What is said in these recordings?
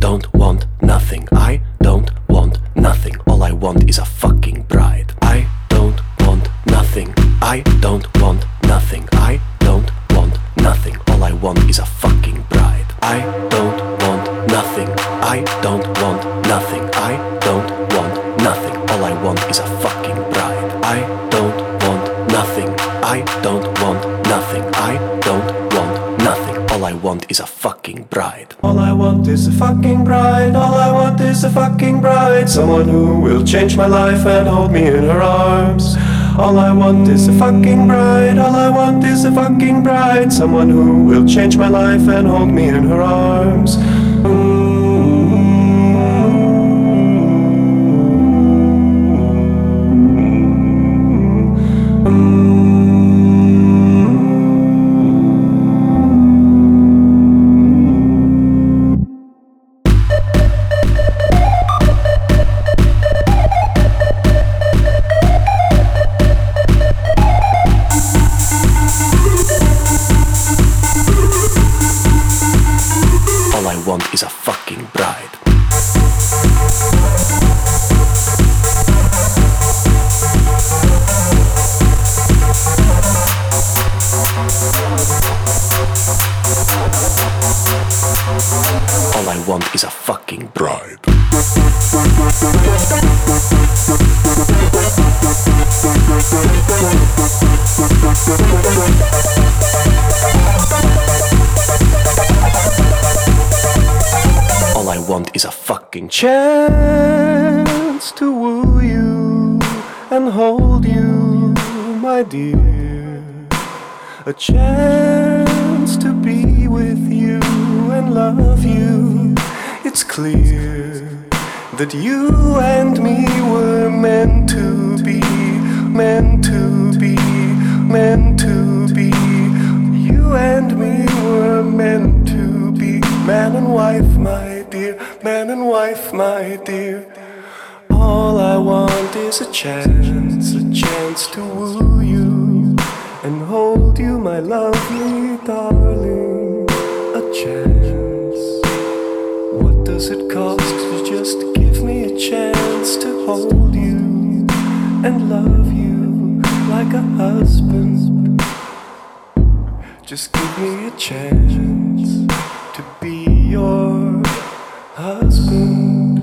don't want nothing. I don't want nothing. All I want is a fucking bride. I don't want nothing. I don't want nothing. I don't want nothing. All I want is a fucking bride. I don't want nothing. I don't want nothing. I don't want nothing. All I want is a fucking bride. I don't want nothing. I don't want nothing. I don't want nothing. All I want is a fucking bride. All I want is a fucking bride. All I want is a fucking bride. Someone who will change my life and hold me in her arms. All I want is a fucking bride. All I want is a fucking bride. Someone who will change my life and hold me in her arms. Is a fucking bride. All I want is a fucking bride. All I want is a fucking chance to woo you and hold you, my dear. A chance to be with you and love you. It's clear that you and me were meant to be, meant to be, meant to be. You and me were meant to be man and wife, my dear, man and wife, my dear. All I want is a chance to woo you and hold you, my lovely darling. A chance. What does it cost to just give me a chance to hold you and love you like a husband? Just give me a chance to be your husband.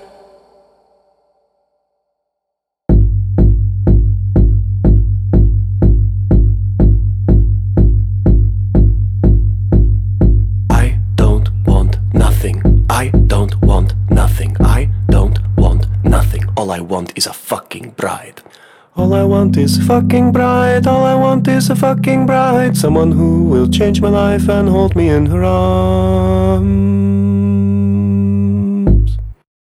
I don't want nothing. I don't want nothing. I don't want nothing. All I want is a fucking bride. All I want is a fucking bride. All I want is a fucking bride. Someone who will change my life and hold me in her arms.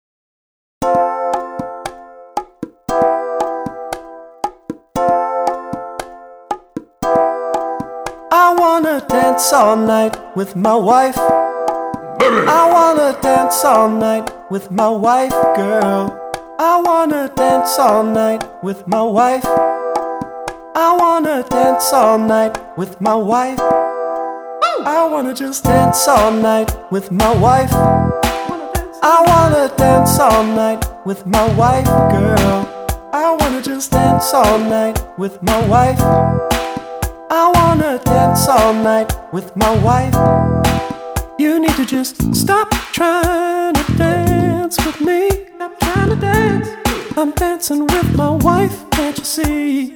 I wanna dance all night with my wife. I wanna dance all night with my wife, girl. I wanna dance all night with my wife. I wanna dance all night with my wife. I wanna just dance all night with my wife. I wanna dance all night with my wife, girl. I wanna just dance all night with my wife. I wanna dance all night with my wife. You need to just stop trying to dance with me. Stop trying to dance. I'm dancing with my wife, can't you see?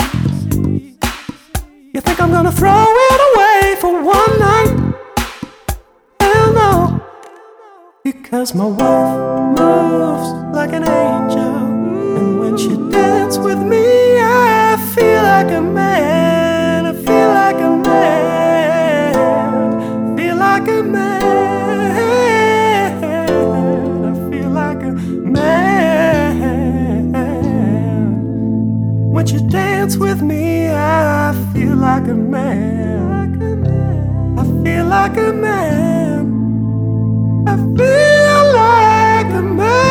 You think I'm gonna throw it away for one night? Hell no. Because my wife moves like an angel, and when she dances with me, I feel like a man. I feel like a man. Feel like a man. I feel like a man. When you dance with me, I feel like a man. I feel like a man. I feel like a man.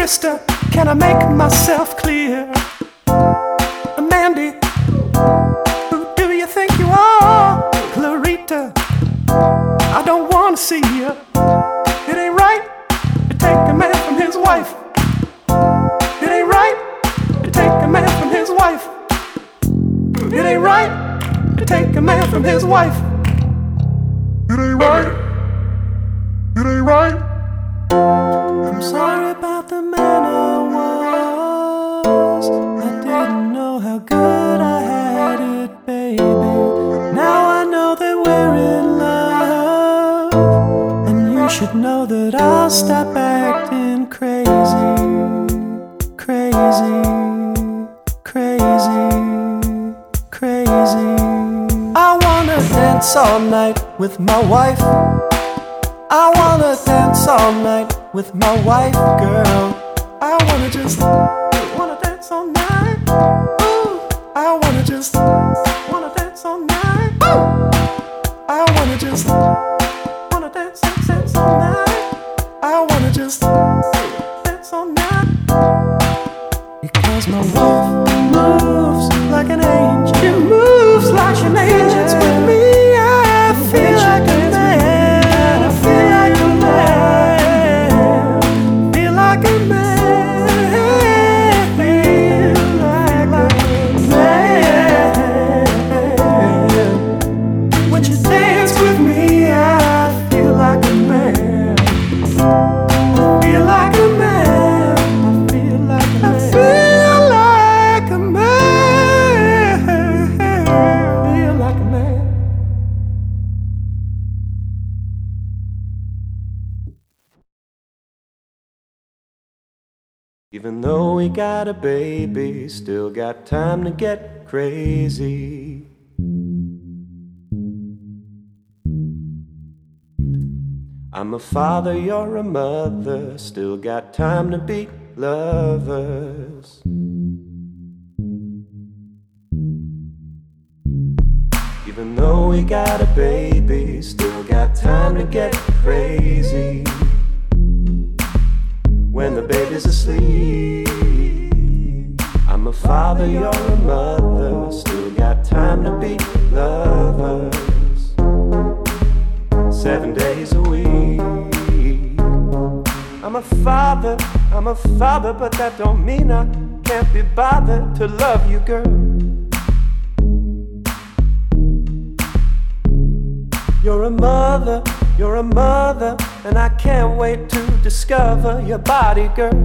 Mister, can I make myself clear? Mandy, who do you think you are? Clarita, I don't wanna see you. It ain't right to take a man from his wife. It ain't right to take a man from his wife. It ain't right to take a man from his wife. It ain't right. It ain't right. I'm sorry about the man I was. I didn't know how good I had it, baby. Now I know that we're in love, and you should know that I'll stop acting crazy, crazy, crazy, crazy. I wanna dance all night with my wife. I wanna dance all night with my wife, girl. I wanna dance all night. Ooh, I wanna dance all night. Ooh, I wanna dance all night. I wanna dance all night. Because my wife moves like an angel. She moves like an angel. With me, I feel like a man. I feel like a man. Feel like a man. Feel like a man. When you dance with me, I feel like a man. I feel like a man. I feel like a man. I feel like a man. Feel like a man. Even though we got a baby, still got time to get crazy. I'm a father, you're a mother, still got time to be lovers. Even though we got a baby, still got time to get crazy. When the baby's asleep, I'm a father, you're a mother, still got time to be lovers. 7 days a week. I'm a father, but that don't mean I can't be bothered to love you, girl. You're a mother, and I can't wait to discover your body, girl.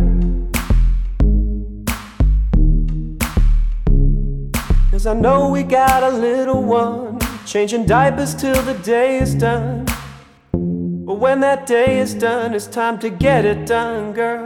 'Cause I know we got a little one, changing diapers till the day is done. But when that day is done, it's time to get it done, girl.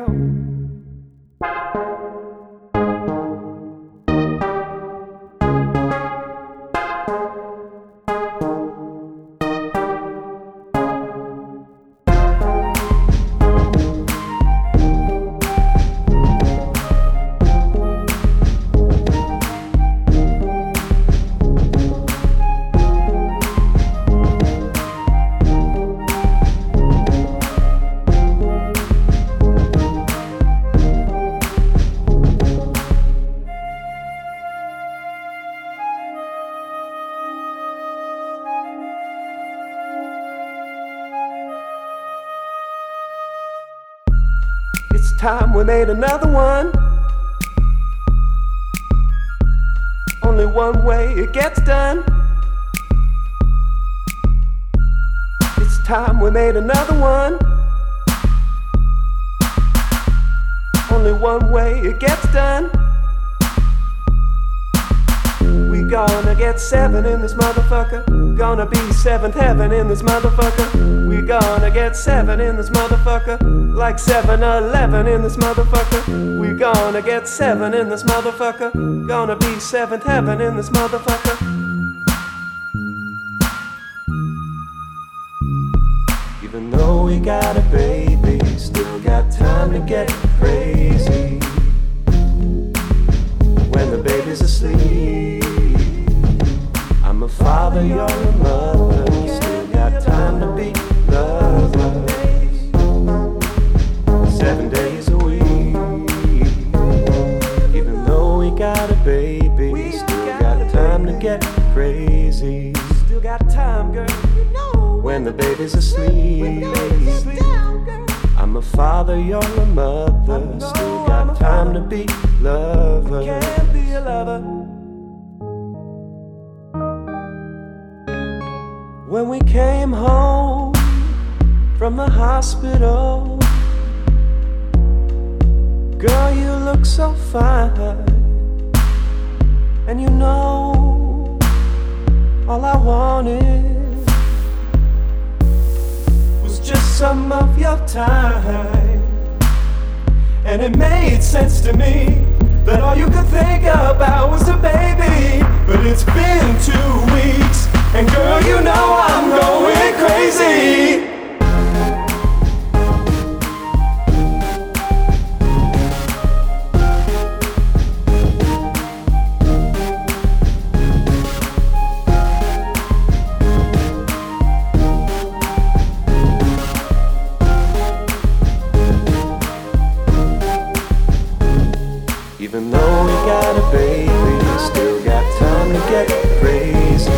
It's time we made another one. Only one way it gets done. It's time we made another one. Only one way it gets done. We gonna get 7 in this motherfucker. Gonna be 7th heaven in this motherfucker. We gonna get 7 in this motherfucker. Like 7-Eleven in this motherfucker. We gonna get 7 in this motherfucker. Gonna be 7th heaven in this motherfucker. Even though we got a baby, still got time to get crazy. When the baby's asleep, I'm a father, you're a mother, still got time to be lovers. 7 days a week. got a baby. We still got time to get crazy. Still got time, girl. You know when the baby's asleep. I'm a father, you're a mother. Still got time to be lovers. Can't be a lover. When we came home from the hospital, girl, you look so fine. And you know, all I wanted was just some of your time. And it made sense to me that all you could think about was a baby. But it's been 2 weeks, and girl, you know I'm going crazy. Even though we got a baby, still got time to get crazy.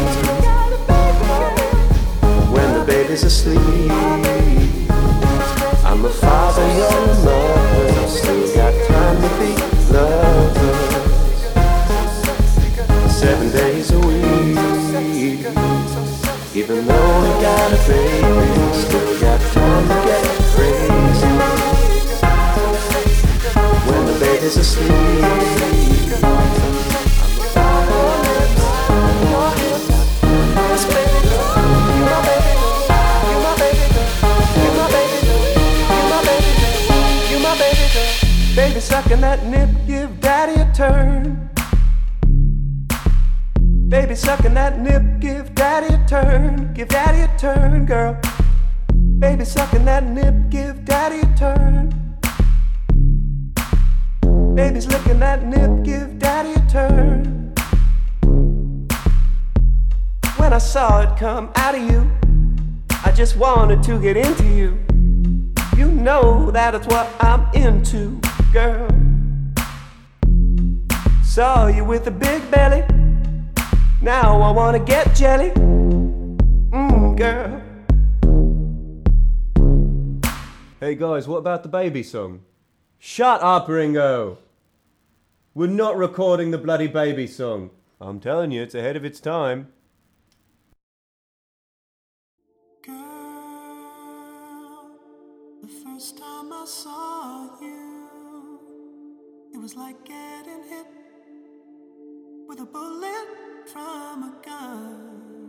When the baby's asleep, I'm a father, you're a mother. Still got time to be lovers. 7 days a week. Even though we got a baby, still got time to get crazy. When the baby's asleep, baby sucking that nip, give daddy a turn. Baby sucking that nip, give daddy a turn. Give daddy a turn, girl. Baby sucking that nip, give daddy a turn. Baby's licking that nip, give daddy a turn. When I saw it come out of you, I just wanted to get into you. You know that it's what I'm into, girl. Saw you with a big belly, now I wanna get jelly, girl. Hey guys, what about the baby song? Shut up, Ringo! We're not recording the bloody baby song. I'm telling you, it's ahead of its time. Girl, the first time I saw you, it was like getting hit with a bullet from a gun.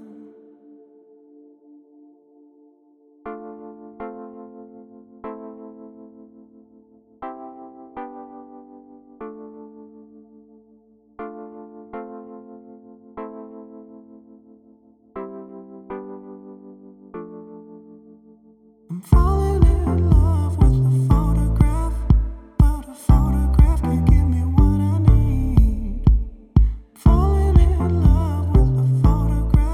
I'm falling in love with a photograph, but a photograph can't give me what I need. Falling in love with a photograph.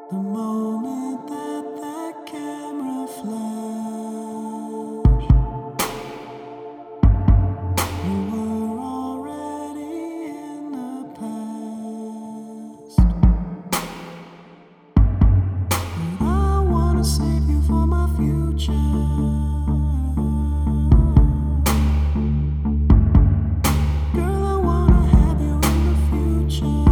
The moment that camera flashed, you were already in the past. But I wanna save you for my future. Girl, I wanna have you in the future.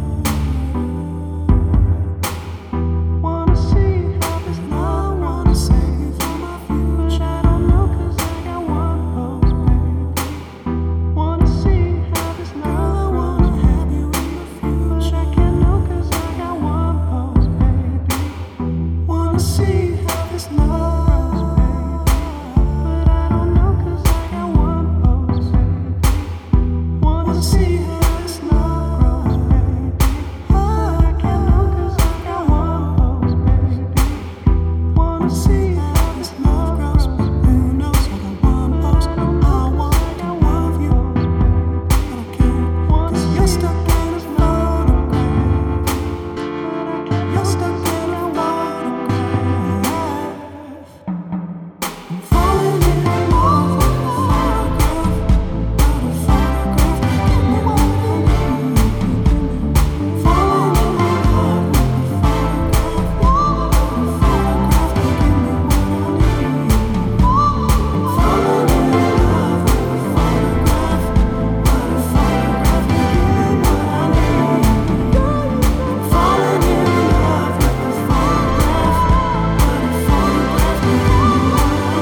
Wanna see how this love, wanna save you for my future. I don't know 'cause I got one pose, baby. Wanna see how this love, I wanna have you in the future. I can't know 'cause I got one pose, baby. Wanna see how this love, baby. But I don't know 'cause I got one pose, baby. Wanna see how this love grows, baby. I can't know 'cause I got one pose, baby. Wanna see how this love grows, but who knows? I got one pose. I want to love you, but I can't, 'cause you're stuck in a photograph. You're stuck in a photograph. I'm falling in love with a photograph, but a photograph can give me what I need. Falling in love with a photograph, but a photograph can give me what I need. Falling in love with a photograph, but a photograph can give me what I need. Falling in love with a photograph, but a photograph can give me what I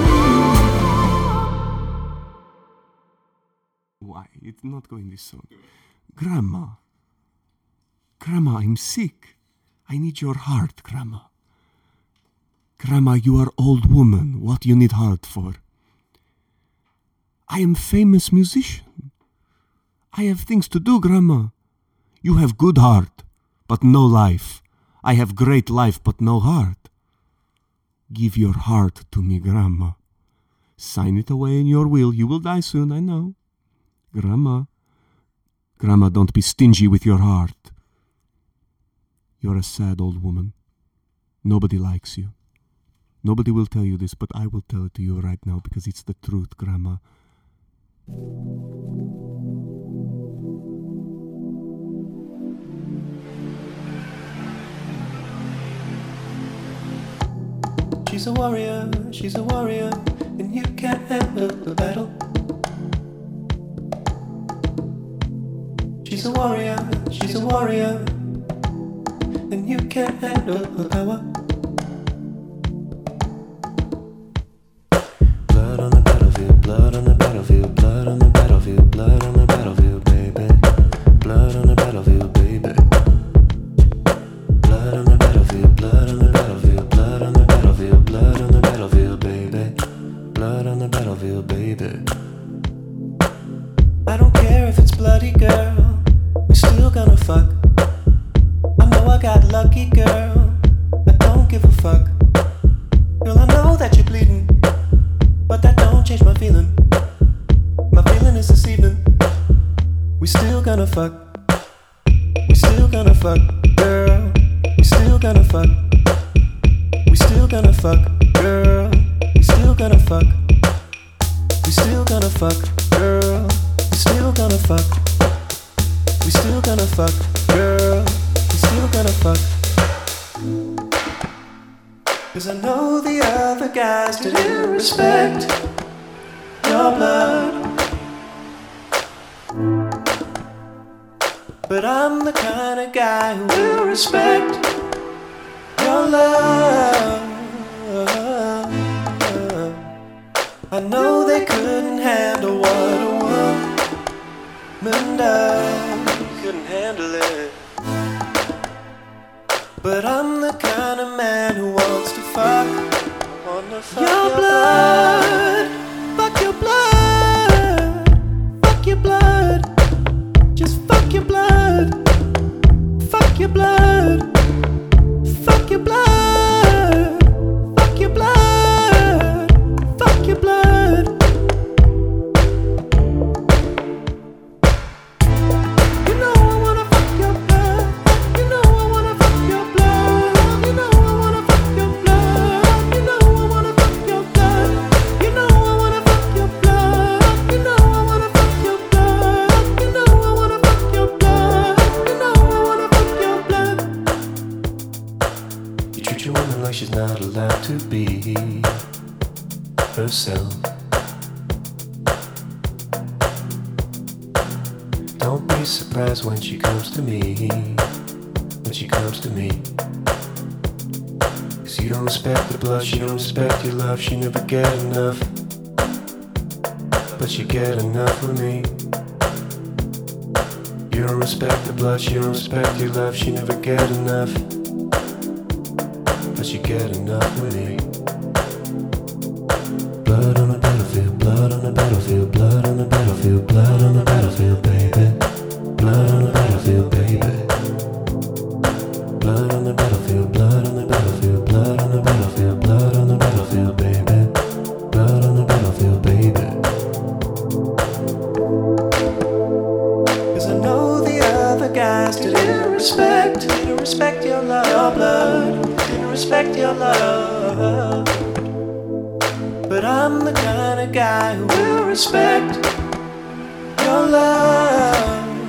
need. Why? It's not going this song. Grandma. Grandma, I'm sick. I need your heart, Grandma. Grandma, you are old woman. What you need heart for? I am famous musician. I have things to do, Grandma. You have good heart, but no life. I have great life, but no heart. Give your heart to me, Grandma. Sign it away in your will. You will die soon, I know. Grandma. Grandma, don't be stingy with your heart. You're a sad old woman. Nobody likes you. Nobody will tell you this, but I will tell it to you right now because it's the truth, Grandma. She's a warrior, and you can't handle the battle. She's a warrior, and you can't handle her power. Blood on the battlefield, blood on the battlefield, blood on the battlefield, blood on the battlefield, baby. Blood on the battlefield, baby. Blood on the battlefield, blood on the battlefield, blood on the battlefield, blood on the battlefield, baby. Blood on the battlefield, baby. I don't care if it's bloody, girl. We're still gonna fuck. I know I got lucky, girl. I don't give a fuck. Girl, I know that you're bleeding, but that don't change my feeling. My feeling is this evening. We still gonna fuck. We still gonna fuck, girl. We still gonna fuck. We still gonna fuck, girl. We still gonna fuck. We still gonna fuck, girl. We still gonna fuck. We still gonna fuck, girl. We still gonna fuck. 'Cause I know the other guys didn't respect your blood, but I'm the kind of guy who will respect your love. I know they couldn't handle what a woman does. Couldn't handle it. But I'm the kind of man who wants to fuck. Your blood. Fuck your blood. Fuck your blood. Just fuck your blood. Fuck your blood. Fuck your blood. Fuck your blood. Fuck your blood. You know I wanna fuck your blood. You know I wanna fuck your blood. treat your woman like she's not allowed to be herself. Don't be surprised when she comes to me, when she comes to me. 'Cause you don't respect the blood, she don't respect your love, she never get enough. But you get enough with me. You don't respect the blood, she don't respect your love, she never get enough. But you get enough with me. Blood on the battlefield, blood on the battlefield, blood on the battlefield, blood on the battlefield, baby. Blood on the battlefield, baby. Blood on the battlefield, blood on the battlefield, blood on the battlefield, blood on the battlefield, baby. Blood on the battlefield, baby. 'Cause I know the other guys didn't respect your love, your blood, didn't respect your love. But I'm the kind of guy who will respect your love.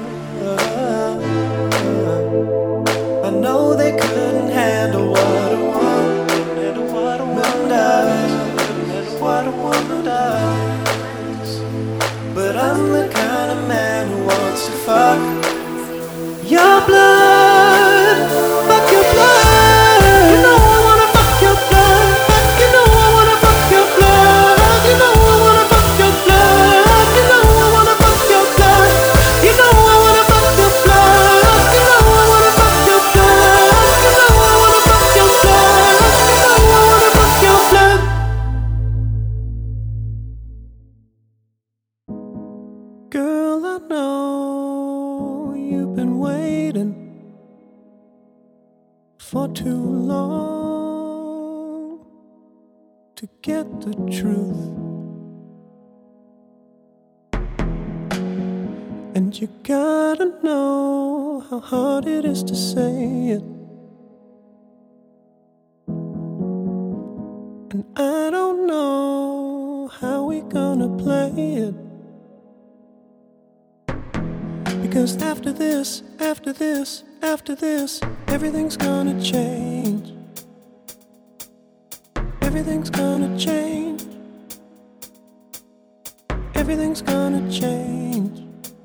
I know they couldn't handle what a woman does, what a woman does. But I'm the kind of man who wants to fuck your blood, fuck your blood. You know I wanna fuck your blood. You know I wanna fuck your blood. You know I wanna fuck your blood. You know I wanna fuck your blood. You know I wanna fuck your blood. You know I wanna fuck your blood. You know I wanna fuck your blood. You know I wanna fuck your blood. Girl, I know you've been waiting for too long to get the truth. And you gotta know how hard it is to say it. And I don't know how we gonna play it. Because after this, everything's gonna change. Everything's gonna change. Everything's gonna change.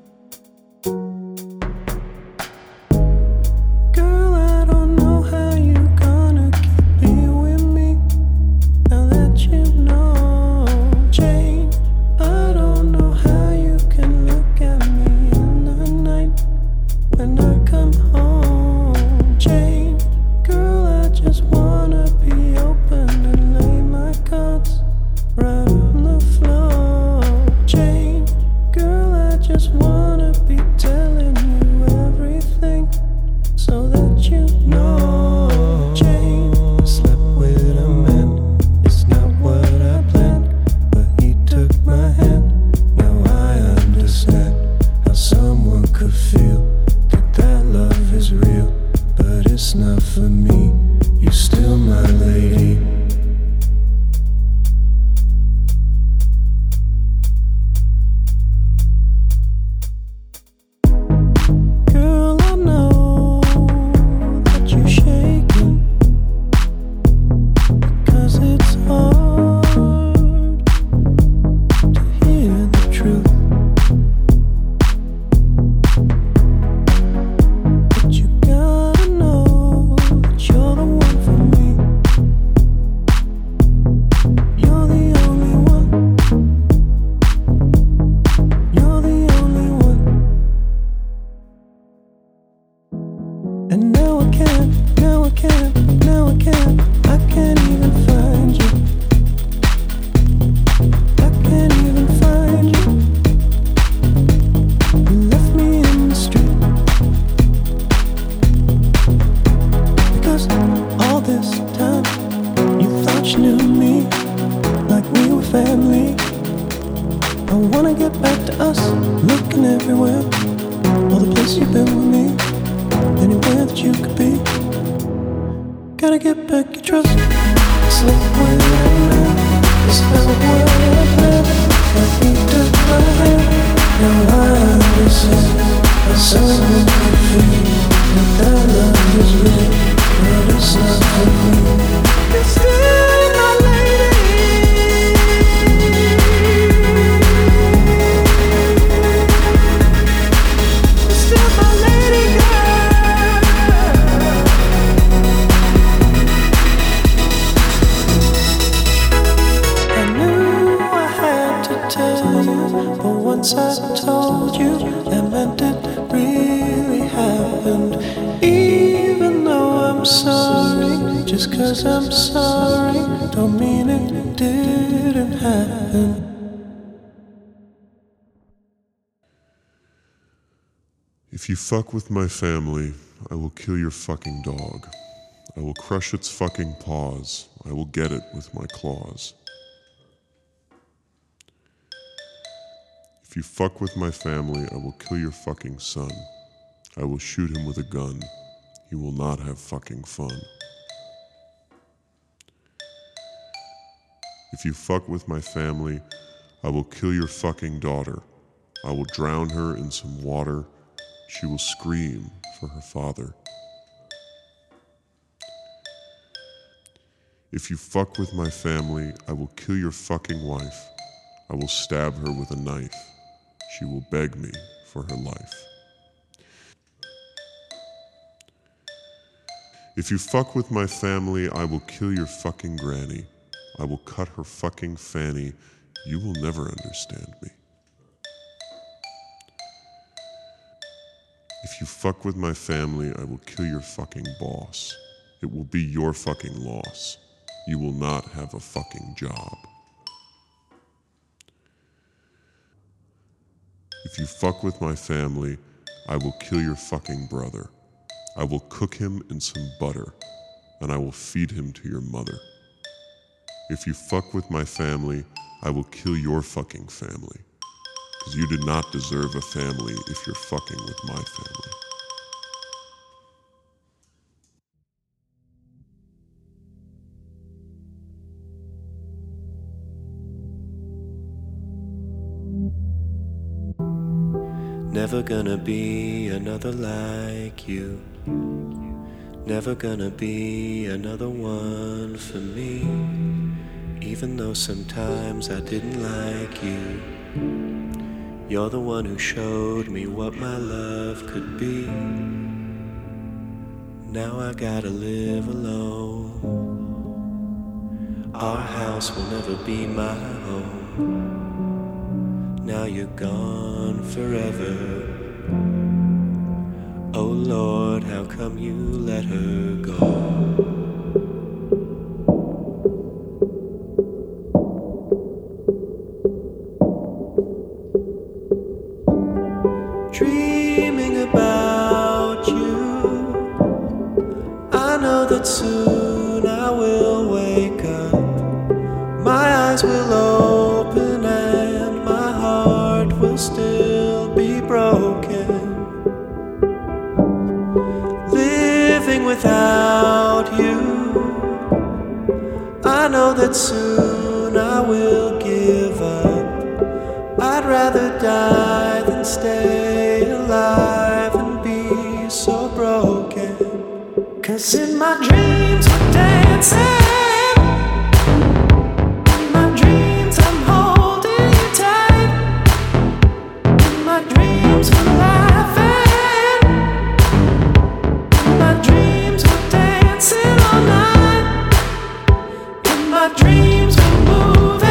Girl, I don't know how you're gonna keep being with me now that you know change. I don't know how you can look at me in the night when I come home. Change. Girl, I just wanna be open and lay my cards right on the floor. Change. Girl, I just wanna be telling you everything so that you know. Change. I slept with a man, it's not what I planned, but he took my hand. Now I understand how someone could feel that love is real, but it's not for me. You're still my lady. Girl, I know that you're shaking because it's hard to hear the truth. But you gotta know that you're the one for me. You're the only one. You're the only one. And now I can't I can't even find you. I can't even find you. You left me in the street. Because all this time you thought you knew me like we were family. I wanna get back to us, looking everywhere. All the places you've been with me, anywhere that you could be. Gotta get back your trust. Sleep with a man, it's not what I planned, but he took my hand. Now I understand how someone could feel that love is real, but it's not for me. 'cause I'm sorry, don't mean it didn't happen. If you fuck with my family, I will kill your fucking dog. I will crush its fucking paws. I will get it with my claws. If you fuck with my family, I will kill your fucking son. I will shoot him with a gun. He will not have fucking fun. If you fuck with my family, I will kill your fucking daughter. I will drown her in some water. She will scream for her father. If you fuck with my family, I will kill your fucking wife. I will stab her with a knife. She will beg me for her life. If you fuck with my family, I will kill your fucking granny. I will cut her fucking fanny. You will never understand me. If you fuck with my family, I will kill your fucking boss. It will be your fucking loss. You will not have a fucking job. If you fuck with my family, I will kill your fucking brother. I will cook him in some butter, and I will feed him to your mother. If you fuck with my family, I will kill your fucking family. Because you do not deserve a family if you're fucking with my family. Never gonna be another like you. Never gonna be another one for me. Even though sometimes I didn't like you. You're the one who showed me what my love could be. Now I gotta live alone. Our house will never be my home. Now you're gone forever. Oh Lord, how come you let her go? Dreaming about you, I know that soon I will wake up. My eyes will open and my heart will still be broken. Living without you, I know that soon I will give up. I'd rather die than stay alive and be so broken. 'Cause in my dreams we're dancing. In my dreams I'm holding you tight. In my dreams we're laughing. In my dreams we're dancing all night. In my dreams we're moving.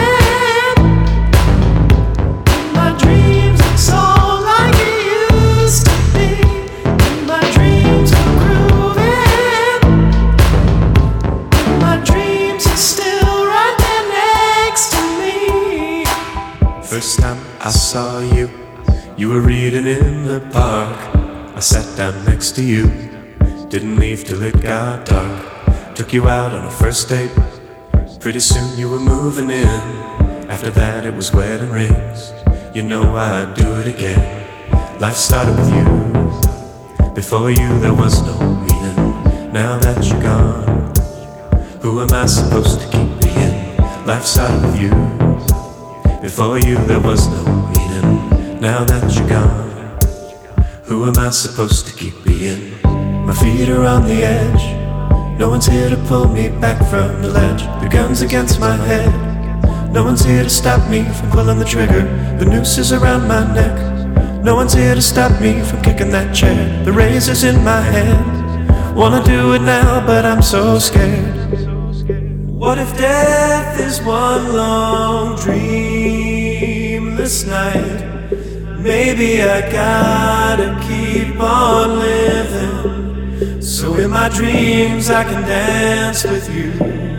In my dreams it's all like it used to be. In my dreams we're grooving. In my dreams you're still right there next to me. First time I saw you, you were reading in the park. I sat down next to you, didn't leave till it got dark. Took you out on a first date, pretty soon you were moving in. After that it was wedding rings, you know I'd do it again. Life started with you, before you there was no meaning. Now that you're gone, who am I supposed to keep being? Life started with you, before you there was no meaning. Now that you're gone, who am I supposed to keep being? My feet are on the edge, no one's here to pull me back from the ledge. The gun's against my head, no one's here to stop me from pulling the trigger. The noose is around my neck, no one's here to stop me from kicking that chair. The razor's in my hand, wanna do it now but I'm so scared. What if death is one long dreamless night? Maybe I gotta keep on living. So in my dreams I can dance with you.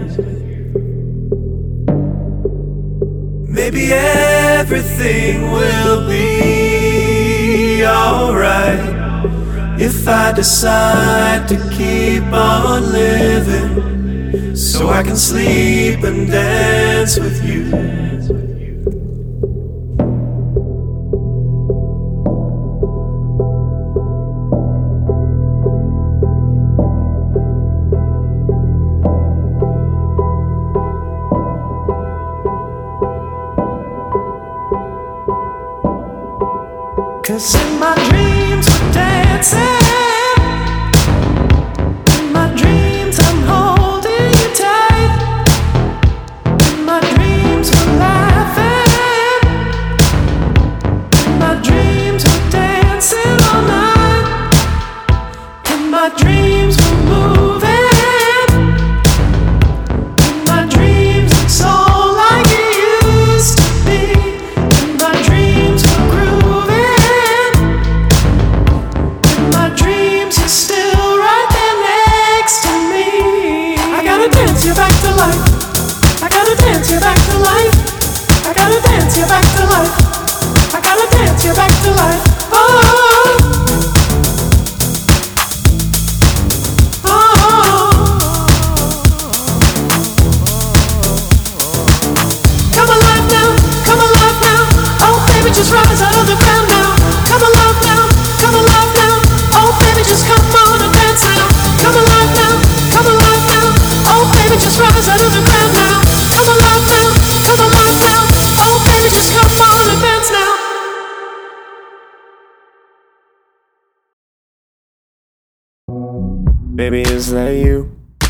Maybe everything will be alright if I decide to keep on living, so I can sleep and dance with you. Cause in my dreams we're dancing. In my dreams I'm holding you tight. In my dreams we're laughing. In my dreams we're dancing all night. In my dreams we're moving. In my dreams it's all like it used to be. In my dreams we're grooving. Dance you back to life. I gotta dance you back to life. I gotta dance you back to life. I gotta dance you back to life. Oh, come alive now, come alive now. Oh baby, just rise out of the ground now. Come alive now, come alive now. Oh baby, just come on and dance now. Come alive now, come alive now. Oh baby, just rise out of the ground now. Come alive now, come alive now. Oh baby, just come on and dance now. Baby, is that you?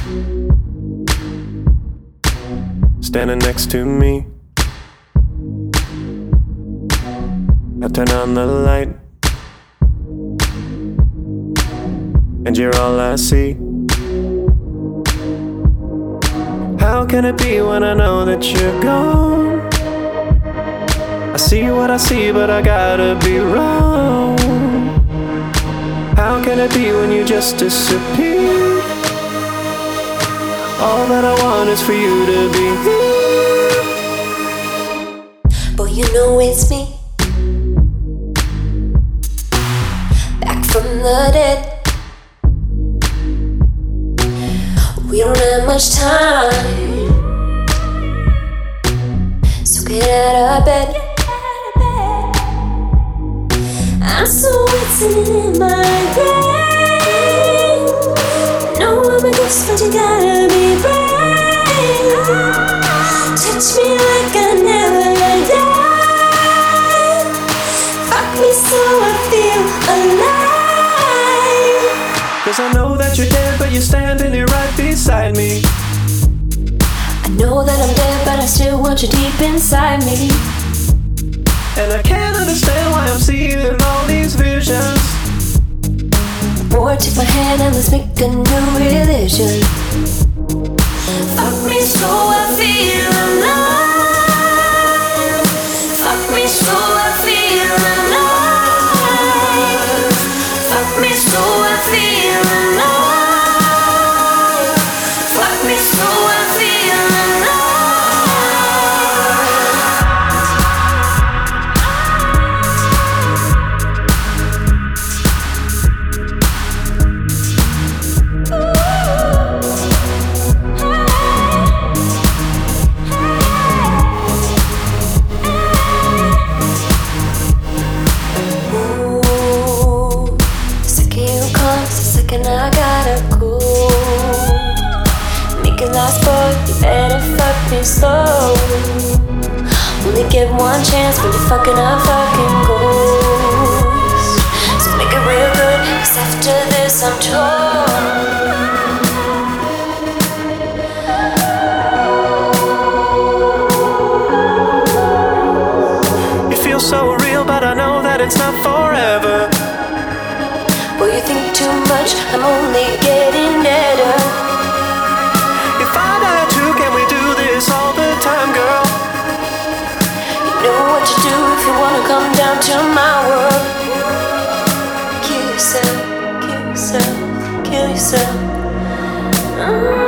Standing next to me. I turn on the light, and you're all I see. How can it be when I know that you're gone? I see what I see, but I gotta be wrong. How can it be when you just disappear? All that I want is for you to be here. Boy, you know it's me, back from the dead. We don't have much time, so get out of bed. I'm so waiting in my brain. No, I'm a ghost, but you gotta be brave. Touch me like I never died. Fuck me so I feel alive. Cause I know that you're dead, but you're standing here right beside me. I know that I'm dead, but I still want you deep inside me. And I can't understand why I'm seeing all these visions. Boy, take my hand and let's make a new religion. Fuck me so I feel alive. Fuck me so I feel alive. Fuck me so I feel alive. Fuck me so I feel alive. And I gotta go. Make it last, boy, you better fuck me slow. Only get one chance when you're fucking a fucking ghost. So make it real good, 'cause after this I'm torn. You feel so real, but I know that it's not forever. Boy, you think too much, I'm only getting better. If I die too, can we do this all the time, girl? You know what to do if you wanna come down to my world. Kill yourself, kill yourself, kill yourself. Ooh.